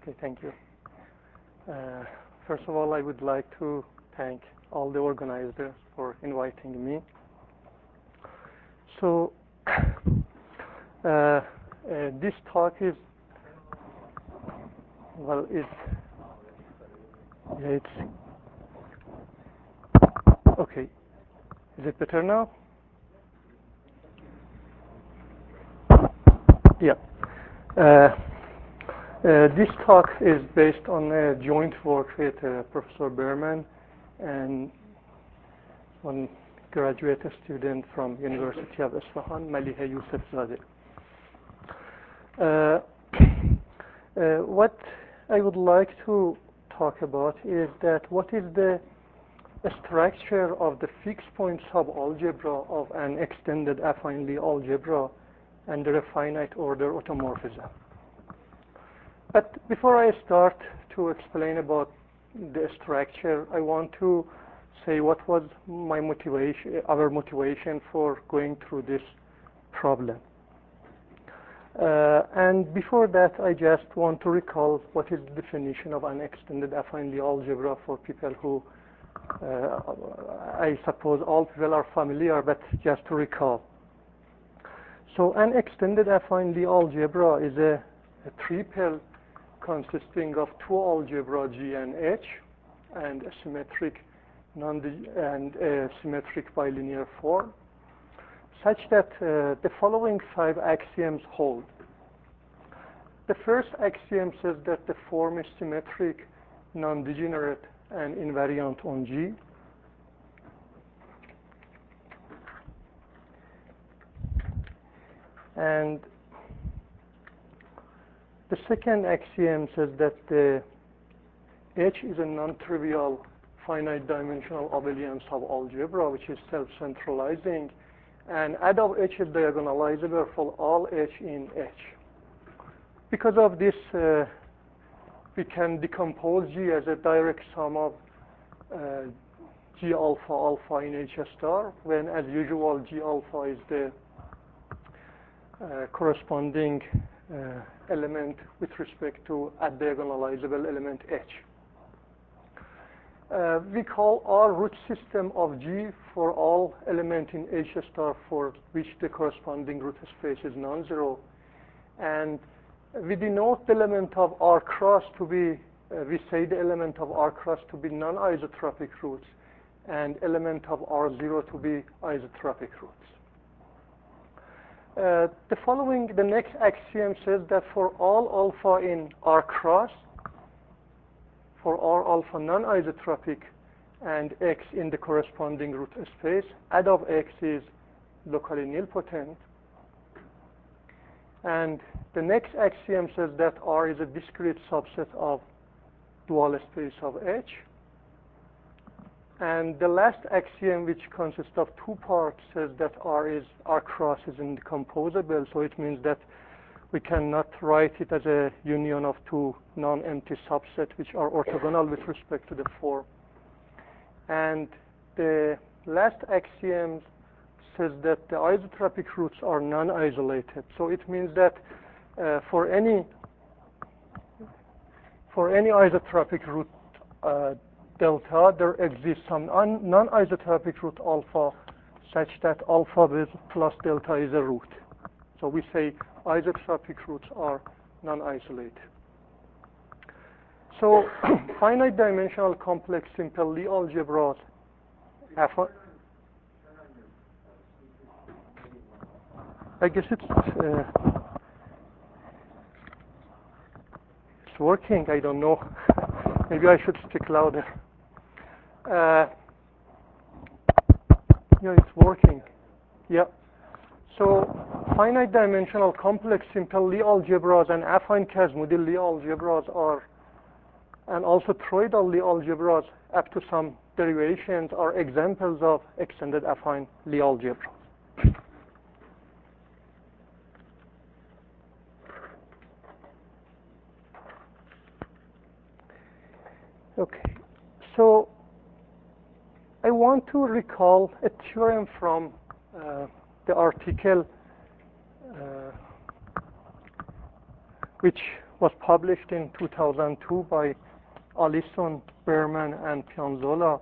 Okay, thank you. First of all, I would like to thank all the organizers for inviting me. So, this talk is, well, it's okay. Is it better now? Yeah. This talk is based on a joint work with Professor Berman and one graduate student from University of Isfahan, Maliha Yousefzadeh. What I would like to talk about is that what is the structure of the fixed point subalgebra of an extended affine Lie algebra under a finite order automorphism. But before I start to explain about the structure, I want to say what was my motivation, our motivation for going through this problem. And before that, I just want to recall what is the definition of an extended affine Lie algebra for people who, I suppose all people are familiar, but just to recall. So an extended affine Lie algebra is a triple consisting of two algebra G and H and a symmetric symmetric bilinear form, such that the following 5 axioms hold. The first axiom says that the form is symmetric, non-degenerate, and invariant on G. And the second axiom says that the H is a non-trivial finite dimensional abelian subalgebra which is self-centralizing, and ad of H is diagonalizable for all H in H. Because of this, we can decompose G as a direct sum of G alpha alpha in H star, when as usual G alpha is the corresponding element with respect to a diagonalizable element H. We call R root system of G for all element in H star for which the corresponding root space is non-zero, and we denote the element of R cross to be, we say the element of R cross to be non-isotropic roots and element of R0 to be isotropic roots. The next axiom says that for all alpha in R cross, for R alpha non-isotropic and X in the corresponding root space, ad of X is locally nilpotent. And the next axiom says that R is a discrete subset of dual space of H. And the last axiom, which consists of 2 parts, says that R cross is indecomposable. So it means that we cannot write it as a union of 2 non-empty subsets which are orthogonal with respect to the form. And the last axiom says that the isotropic roots are non-isolated. So it means that for any isotropic root delta, there exists some non-isotropic root alpha such that alpha plus delta is a root. So we say isotropic roots are non-isolated. So finite dimensional complex simple Lie algebras I guess it's working. I don't know. Maybe I should speak louder. Yeah, it's working. Yeah. So finite dimensional complex simple Lie algebras and affine Kazmudi Lie algebras are, and also toroidal Lie algebras up to some derivations, are examples of extended affine Lie algebras. Okay, so I want to recall a theorem from the article which was published in 2002 by Allison, Berman, and Pianzola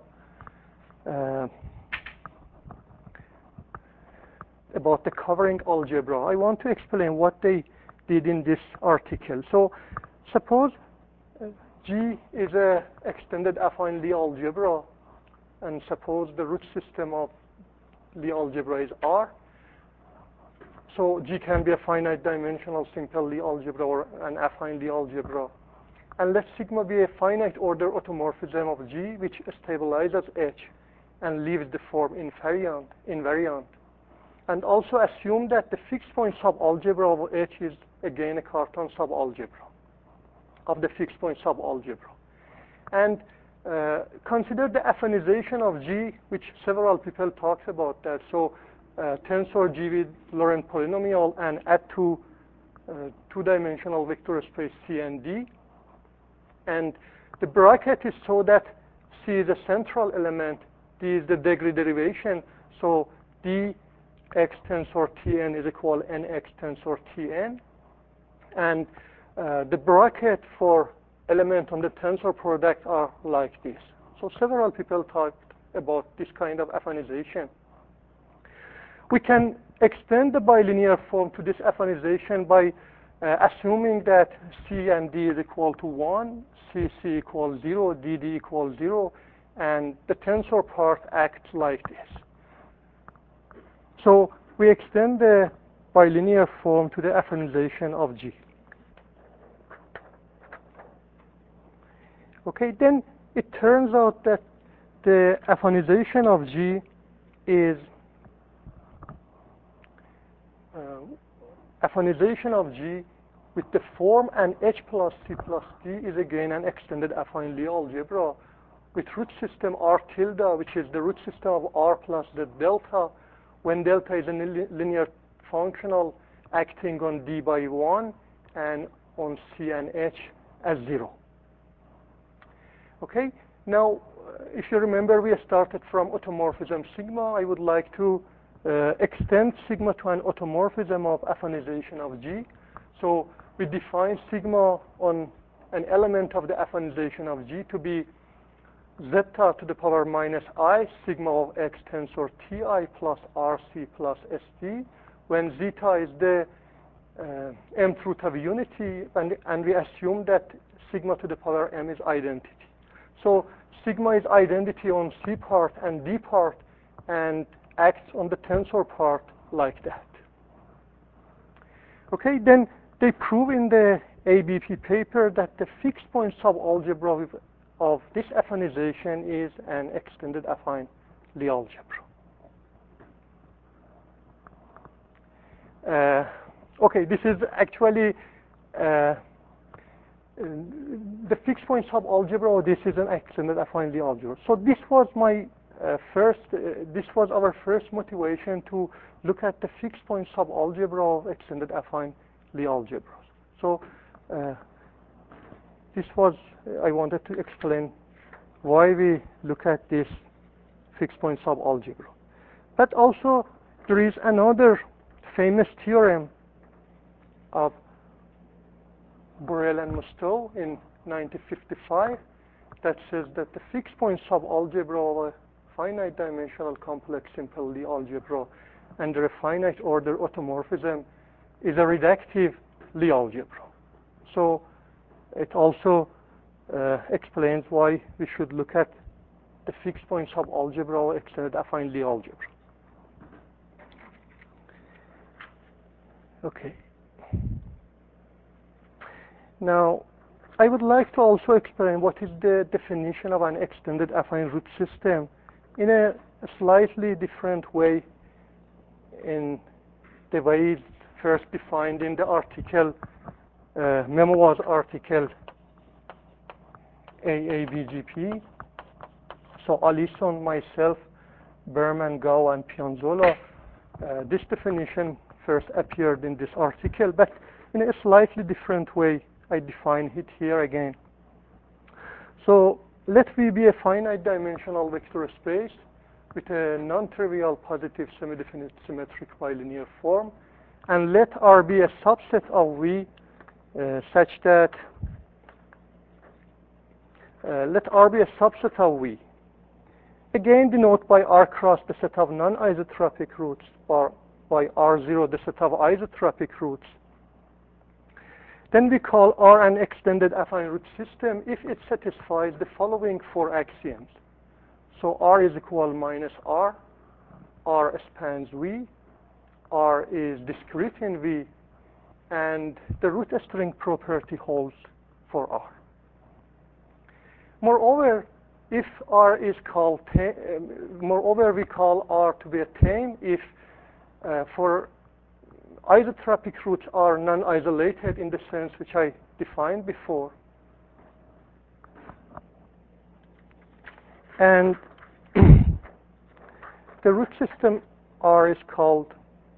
about the covering algebra. I want to explain what they did in this article. So suppose G is a extended affine Lie algebra, and suppose the root system of Lie algebra is R. So G can be a finite dimensional simple Lie algebra or an affine Lie algebra. And let sigma be a finite order automorphism of G which stabilizes H and leaves the form invariant. And also assume that the fixed point subalgebra of H is again a Cartan subalgebra of the fixed point subalgebra. And consider the affinization of G, which several people talk about that. So tensor G with Laurent polynomial and add to two-dimensional vector space C and D. And the bracket is so that C is a central element, D is the degree derivation. So dx tensor Tn is equal nx tensor Tn. And the bracket for element on the tensor product are like this. So several people talked about this kind of affinization. We can extend the bilinear form to this affinization by assuming that C and D is equal to 1, CC equals 0, DD equals 0, and the tensor part acts like this. So we extend the bilinear form to the affinization of G. Okay, then it turns out that the affinization of G is affinization of G with the form and H plus C plus D is again an extended affine Lie algebra with root system R tilde, which is the root system of R plus the delta, when delta is a linear functional acting on D by 1 and on C and H as 0. Okay, now if you remember, we started from automorphism sigma. I would like to extend sigma to an automorphism of affinization of G. So we define sigma on an element of the affinization of G to be zeta to the power minus I sigma of x tensor Ti plus Rc plus St, when zeta is the mth root of unity, and we assume that sigma to the power m is identity. So sigma is identity on C part and D part and acts on the tensor part like that. Okay, then they prove in the ABP paper that the fixed point subalgebra of this affinization is an extended affine Lie algebra. Okay, this is actually the fixed point subalgebra. This is an extended affine Lie algebra. So this was my this was our first motivation to look at the fixed point subalgebra of extended affine Lie algebras. So this was, I wanted to explain why we look at this fixed point subalgebra. But also there is another famous theorem of Borel and Mustow in 1955 that says that the fixed point subalgebra of a finite dimensional complex simple Lie algebra under a finite order automorphism is a reductive Lie algebra. So it also explains why we should look at the fixed point subalgebra or extended affine Lie algebra. Okay. Now, I would like to also explain what is the definition of an extended affine root system in a slightly different way, in the way it's first defined in the article, Memoirs article AABGP. So Allison, myself, Berman, Gao, and Pianzola, this definition first appeared in this article, but in a slightly different way. I define it here again. So let V be a finite dimensional vector space with a non-trivial positive semi-definite symmetric bilinear form, and let R be a subset of V such that let R be a subset of V. Again, denote by R cross the set of non-isotropic roots, or by R0 the set of isotropic roots. Then we call R an extended affine root system if it satisfies the following four axioms. So R is equal minus R, R spans V, R is discrete in V, and the root string property holds for R. Moreover, if R is called moreover, we call R to be a tame if for isotropic roots are non-isolated in the sense which I defined before. And the root system R is called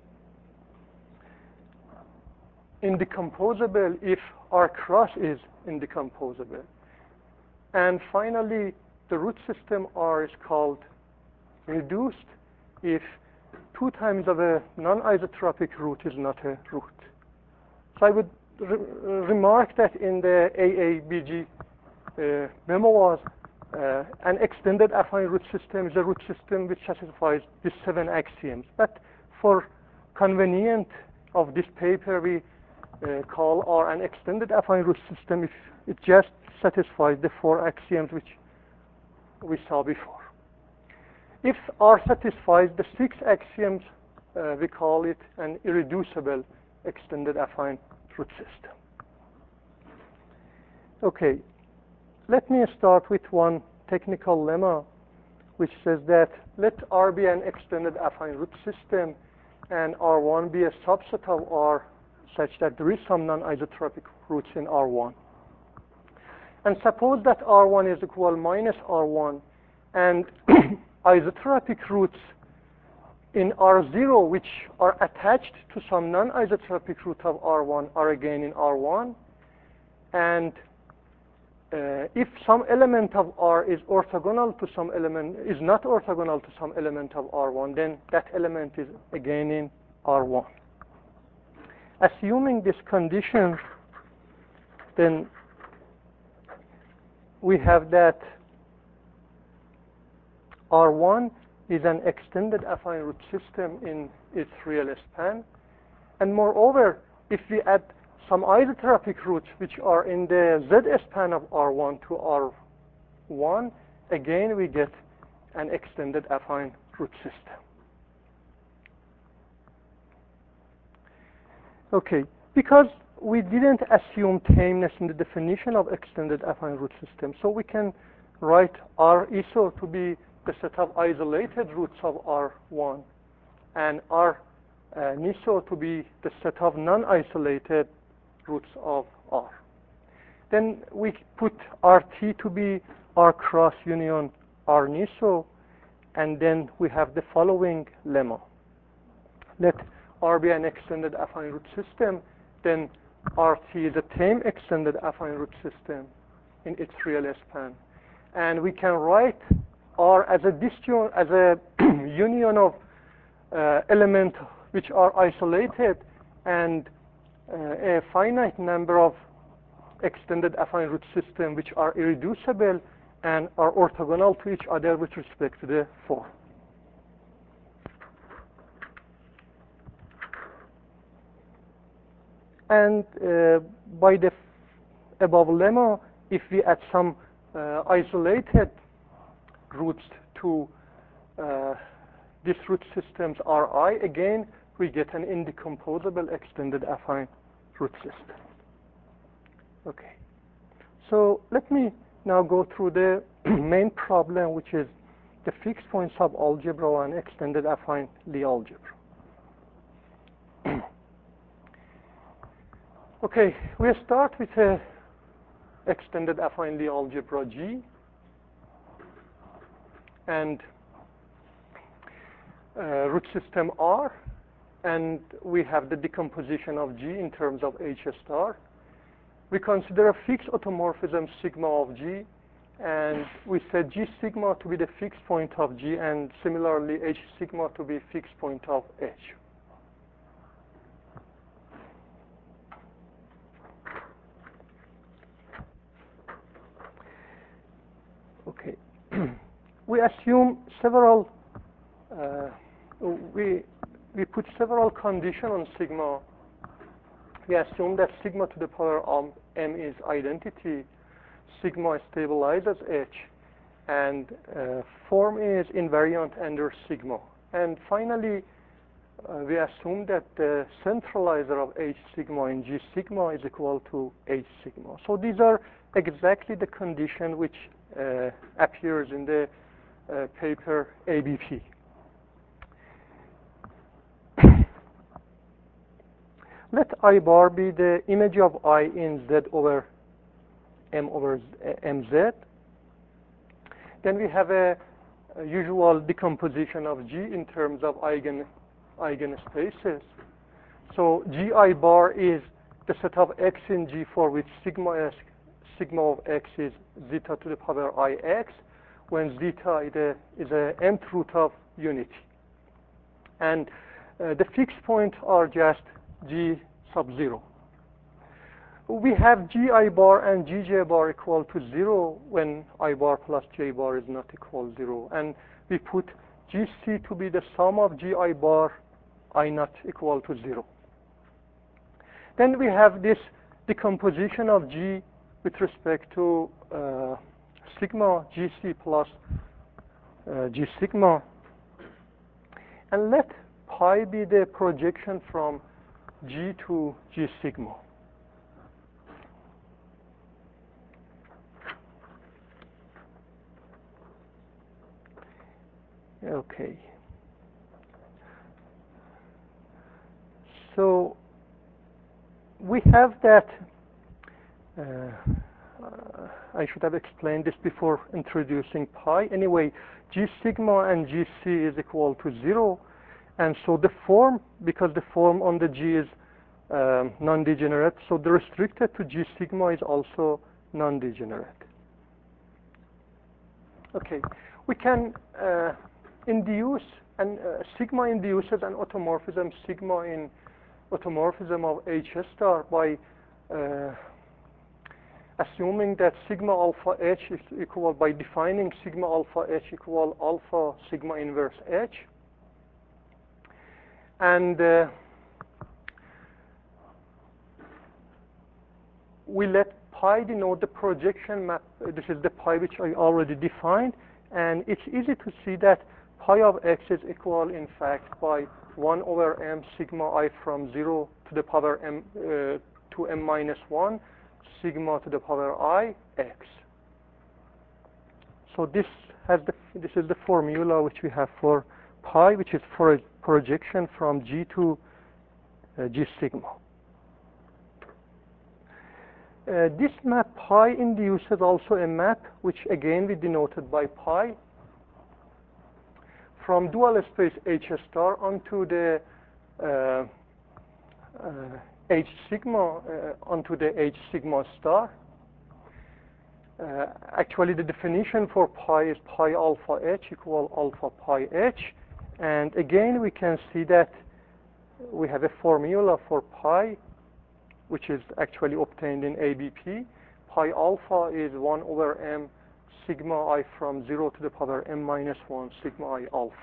indecomposable if R cross is indecomposable. And finally, the root system R is called reduced if 2 times of a non-isotropic root is not a root. So I would remark that in the AABG memo was an extended affine root system is a root system which satisfies these 7 axioms. But for convenience of this paper, we call R an extended affine root system if it just satisfies the 4 axioms which we saw before. If R satisfies the 6 axioms, we call it an irreducible extended affine root system. Okay, let me start with one technical lemma which says that let R be an extended affine root system and R1 be a subset of R such that there is some non-isotropic roots in R1. And suppose that R1 is equal minus R1 and isotropic roots in R0 which are attached to some non-isotropic root of R1 are again in R1, and if some element of R is orthogonal to some element, is not orthogonal to some element of R1, then that element is again in R1. Assuming this condition, then we have that R1 is an extended affine root system in its real span. And moreover, if we add some isotropic roots which are in the Z span of R1 to R1, again we get an extended affine root system. Okay, because we didn't assume tameness in the definition of extended affine root system, so we can write R iso to be the set of isolated roots of R1 and R niso to be the set of non-isolated roots of R. Then we put RT to be R cross union R niso, and then we have the following lemma. Let R be an extended affine root system, then RT is a tame extended affine root system in its real span. And we can write R as a union of elements which are isolated and a finite number of extended affine root systems which are irreducible and are orthogonal to each other with respect to the form. And by the above lemma, if we add some isolated roots to these root systems Ri, again we get an indecomposable extended affine root system. Okay, so let me now go through the main problem, which is the fixed point subalgebra and extended affine Lie algebra. Okay, we start with a extended affine Lie algebra G, and root system R, and we have the decomposition of G in terms of H star. We consider a fixed automorphism sigma of G, and we set G sigma to be the fixed point of G, and similarly H sigma to be fixed point of H. Okay. We assume several, we put several conditions on sigma. We assume that sigma to the power of m is identity, sigma stabilizes H, and form is invariant under sigma. And finally, we assume that the centralizer of H sigma in G sigma is equal to H sigma. So these are exactly the condition which appears in the paper ABP. Let I bar be the image of I in Z over MZ. Then we have a usual decomposition of G in terms of eigenspaces. So Gi bar is the set of X in G for which sigma of X is zeta to the power Ix, when zeta is a nth root of unity. And the fixed points are just G sub 0. We have Gi bar and Gj bar equal to 0 when I bar plus J bar is not equal 0. And we put Gc to be the sum of Gi bar I not equal to 0. Then we have this decomposition of G with respect to sigma Gc plus G sigma. And let pi be the projection from G to G sigma. Okay. So we have that, I should have explained this before introducing pi. Anyway, G sigma and Gc is equal to 0. And so the form, because the form on the G is non-degenerate, so the restricted to G sigma is also non-degenerate. Okay, we can induce, and sigma induces an automorphism, sigma in automorphism of H star by assuming that sigma alpha H is equal, by defining sigma alpha H equal alpha sigma inverse H. And we let pi denote the projection map. This is the pi which I already defined. And it's easy to see that pi of X is equal, in fact, by 1 over m sigma I from 0 to the power m to m minus 1 sigma to the power I X. So this is the formula which we have for pi, which is for a projection from G to G sigma. This map pi induces also a map which again we denoted by pi from dual space H star onto the H sigma onto the H sigma star. Actually, the definition for pi is pi alpha H equal alpha pi H. And again, we can see that we have a formula for pi, which is actually obtained in ABP. Pi alpha is 1 over m sigma I from 0 to the power m minus 1 sigma I alpha.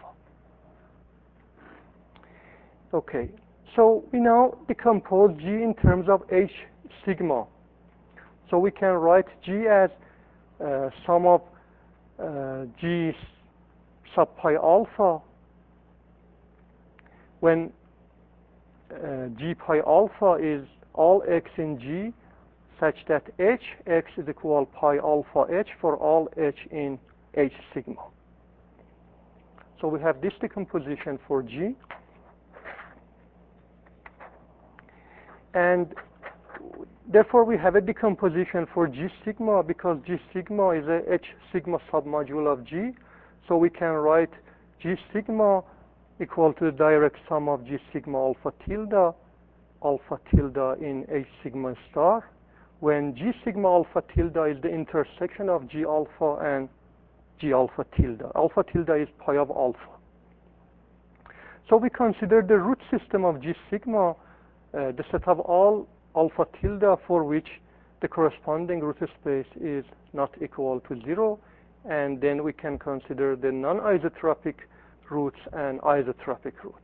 Okay, so we now decompose G in terms of H sigma. So we can write G as sum of G sub pi alpha when G pi alpha is all X in G such that X is equal pi alpha H for all H in H sigma. So we have this decomposition for G. And therefore we have a decomposition for G sigma because G sigma is a H sigma submodule of G. So we can write G sigma equal to the direct sum of G sigma alpha tilde in H sigma star, when G sigma alpha tilde is the intersection of G alpha and G alpha tilde. Alpha tilde is pi of alpha. So we consider the root system of G sigma, the set of all alpha tilde for which the corresponding root space is not equal to 0. and then we can consider the non-isotropic roots and isotropic roots.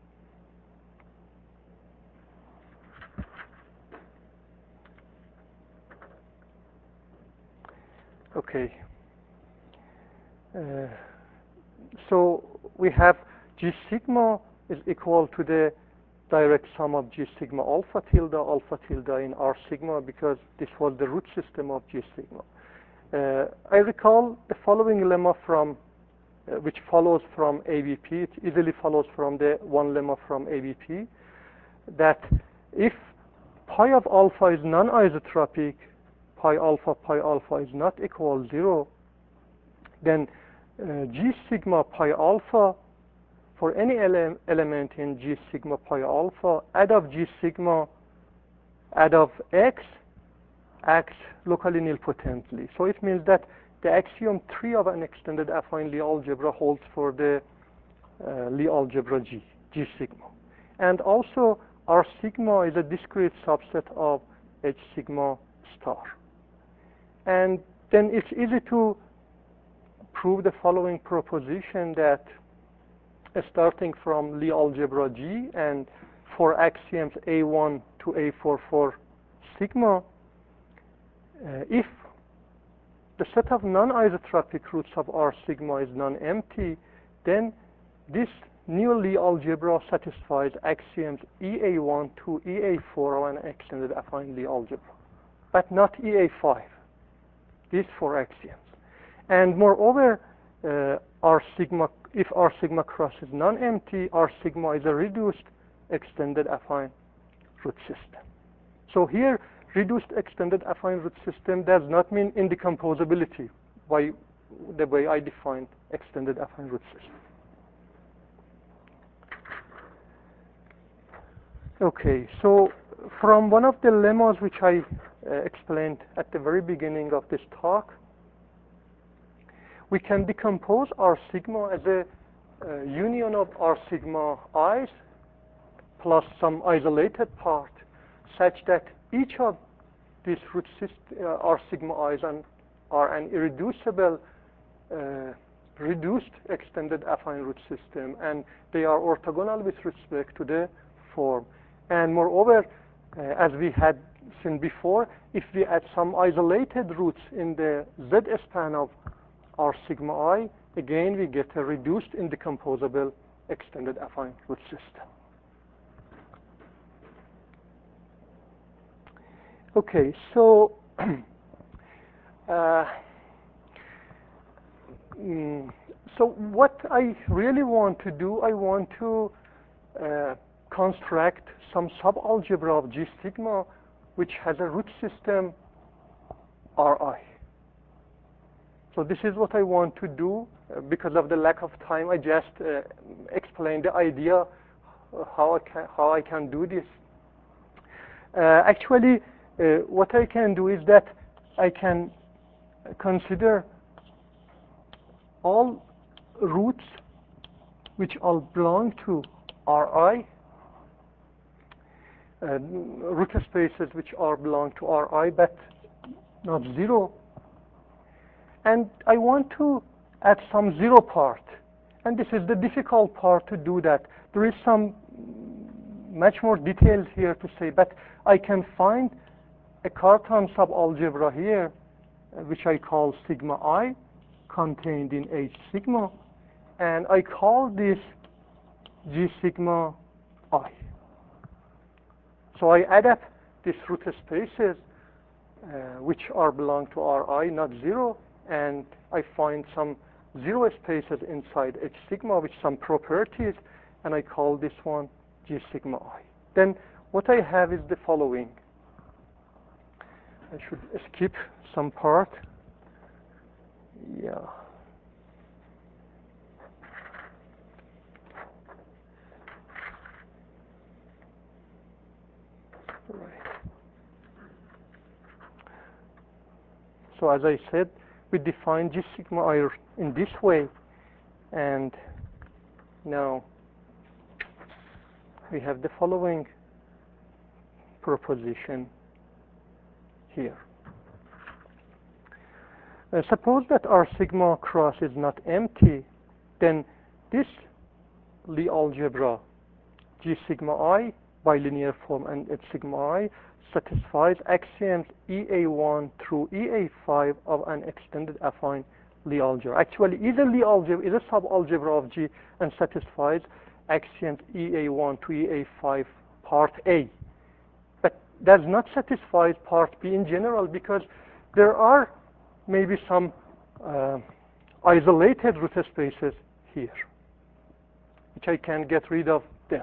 Okay. So we have G sigma is equal to the direct sum of G sigma alpha tilde in R sigma, because this was the root system of G sigma. I recall the following lemma from which follows from ABP. It easily follows from the one lemma from ABP, that if pi of alpha is non-isotropic, pi alpha is not equal 0, then G sigma pi alpha for any element in G sigma pi alpha, add of G sigma, add of X, acts locally nilpotently. So it means that the axiom 3 of an extended affine Lie algebra holds for the Lie algebra G sigma. And also R sigma is a discrete subset of H sigma star. And then it's easy to prove the following proposition, that starting from Lie algebra G and for axioms A1 to A4 for sigma, if the set of non-isotropic roots of R sigma is non-empty, then this new Lie algebra satisfies axioms EA1 to EA4 of an extended affine Lie algebra, but not EA5. These 4 axioms. And moreover, R sigma, if R sigma cross is non-empty, R sigma is a reduced extended affine root system. So here, reduced extended affine root system does not mean indecomposability by the way I defined extended affine root system. Okay, so from one of the lemmas which I explained at the very beginning of this talk, we can decompose R sigma as a union of R sigma i's plus some isolated part, such that each of these root R sigma i's are an irreducible reduced extended affine root system, and they are orthogonal with respect to the form. And moreover, as we had seen before, if we add some isolated roots in the Z span of R sigma I, again we get a reduced indecomposable extended affine root system. Okay, so so what I really want to do, I want to construct some subalgebra of G sigma which has a root system Ri. So this is what I want to do. Because of the lack of time, I just explained the idea how I can do this. Actually, what I can do is that I can consider all roots which all belong to Ri, root spaces which are belong to Ri but not 0, and I want to add some 0 part, and this is the difficult part to do that. There is some much more details here to say, but I can find a Cartan subalgebra here which I call sigma I contained in H sigma, and I call this G sigma I. So I add up these root spaces which are belong to Ri, not 0, and I find some 0 spaces inside H sigma with some properties, and I call this one G sigma I. Then what I have is the following. I should skip some part. Yeah. Right. So as I said, we define G sigma I in this way, and now we have the following proposition here. Suppose that our sigma cross is not empty, then this Lie algebra G sigma I bilinear form and H sigma I satisfies axioms EA1 through EA5 of an extended affine Lie algebra. Actually, either Lie algebra is a subalgebra of G and satisfies axioms EA1 to EA5 part A, but does not satisfy part B in general, because there are maybe some isolated root spaces here, which I can get rid of them.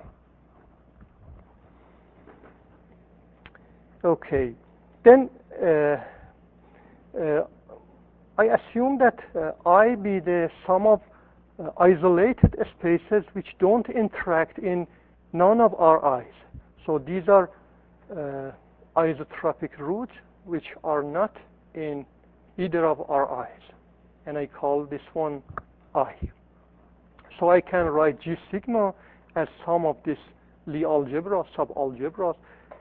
Okay, then I assume that I be the sum of isolated spaces which don't interact in none of our I's. So these are isotropic roots which are not in either of our I's, and I call this one I. So I can write G sigma as sum of this Lie algebra, subalgebras.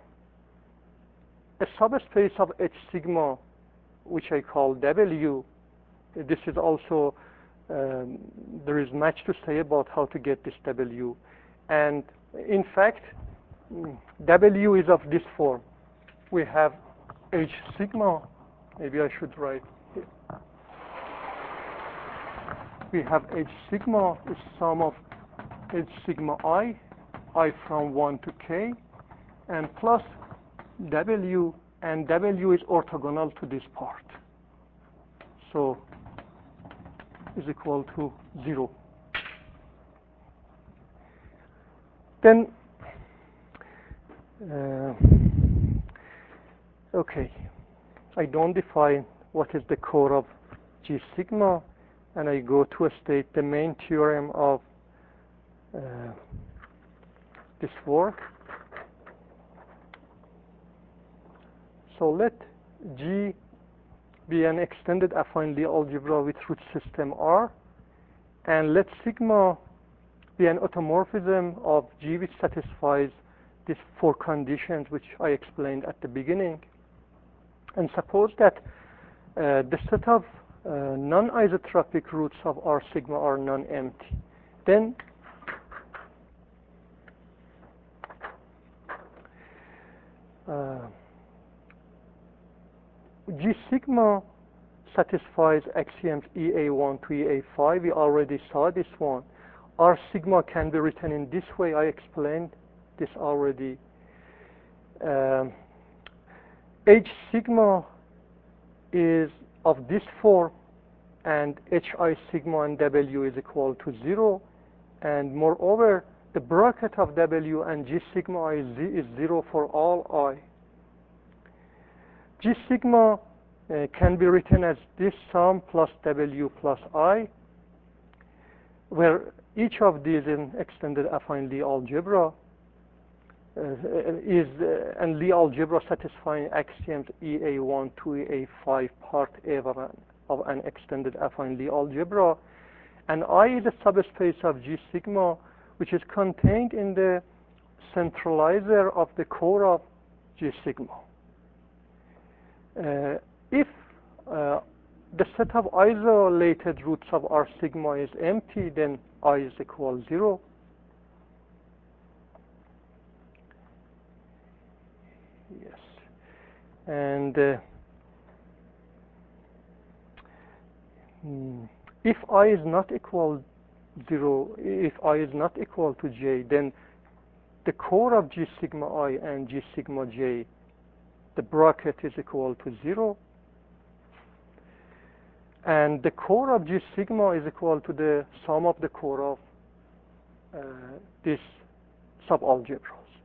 A subspace of H sigma, which I call W. This is also, there is much to say about how to get this W. And in fact, W is of this form. We have H sigma, maybe I should write here. We have H sigma is sum of H sigma I from 1 to K, and plus W, and W is orthogonal to this part. So is equal to 0. Then, okay, I don't define what is the core of G sigma, and I go to state the main theorem of this work. So let G be an extended affine Lie algebra with root system R, and let sigma be an automorphism of G which satisfies these 4 conditions which I explained at the beginning. And suppose that the set of non-isotropic roots of R sigma are non-empty. Then G sigma satisfies axioms EA1 to EA5. We already saw this one. R sigma can be written in this way. I explained this already. H sigma is of this form, and Hi sigma and W is equal to 0. And moreover, the bracket of W and G sigma I is 0 for all I. G sigma can be written as this sum plus W plus I, where each of these in extended affine Lie algebra is and Lie algebra satisfying axioms EA1 to EA5 part A of an extended affine Lie algebra, and I is a subspace of G sigma which is contained in the centralizer of the core of G sigma. If the set of isolated roots of R sigma is empty, then I is equal 0. Yes. And if I is not equal 0, if I is not equal to J, then the core of G sigma I and G sigma J, the bracket is equal to 0. And the core of G sigma is equal to the sum of the core of these subalgebras.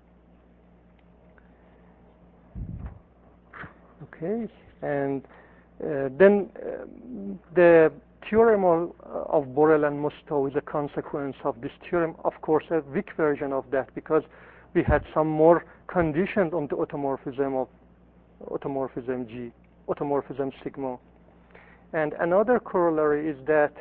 Okay, and then the theorem of Borel and Mustow is a consequence of this theorem. Of course, a weak version of that, because we had some more conditions on the automorphism of automorphism G, automorphism sigma. And another corollary is that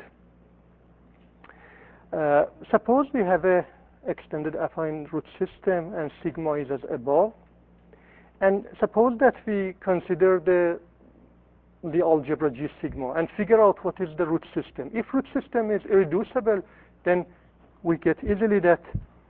suppose we have a extended affine root system and sigma is as above, and suppose that we consider the Lie algebra G sigma and figure out what is the root system. If root system is irreducible, then we get easily that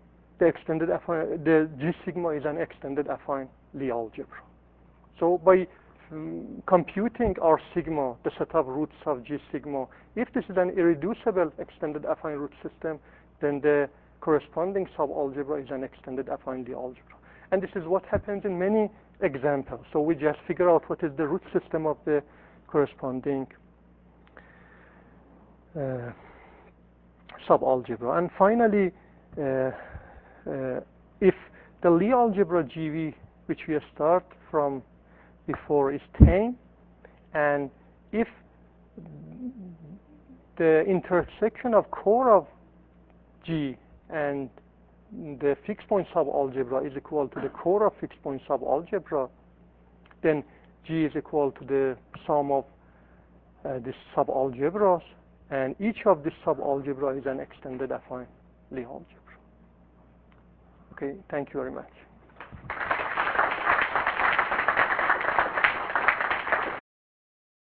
the G sigma is an extended affine Lie algebra. So by computing our sigma, the set of roots of G sigma, if this is an irreducible extended affine root system, then the corresponding subalgebra is an extended affine Lie algebra. And this is what happens in many examples. So we just figure out what is the root system of the corresponding subalgebra. And finally, if the Lie algebra GV, which we start from before, is tame, and if the intersection of core of G and the fixed point subalgebra is equal to the core of fixed point subalgebra, then G is equal to the sum of these subalgebras, and each of these subalgebra is an extended affine Lie algebra. Okay, thank you very much.